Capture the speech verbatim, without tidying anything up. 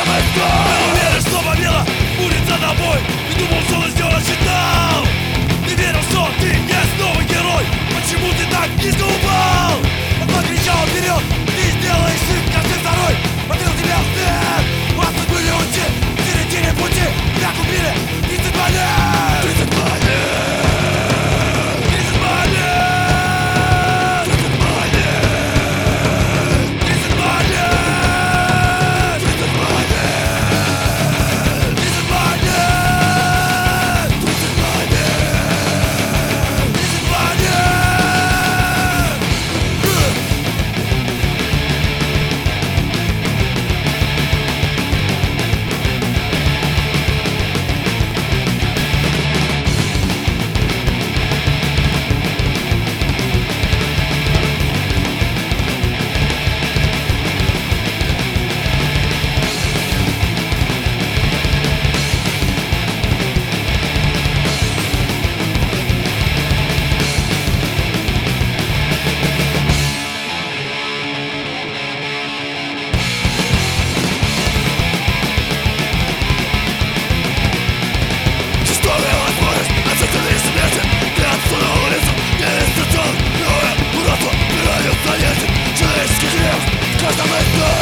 Уверен, что победа будет за тобой. Не думал, что сделать, считал. Ты верил, что ты есть новый герой. Почему ты так низко упал? Он кричал вперед, ты сделаешь шаг, каждый второй. Смотрел тебя вслед. Вас тут были уйти в середине пути. Меня купили тридцать монет. Тридцать монет. Тридцать монет. Тридцать монет. Тридцать монет. Тридцать монет. Тридцать монет. Тридцать монет. Тридцать монет. Человеческий грех в каждом из нас.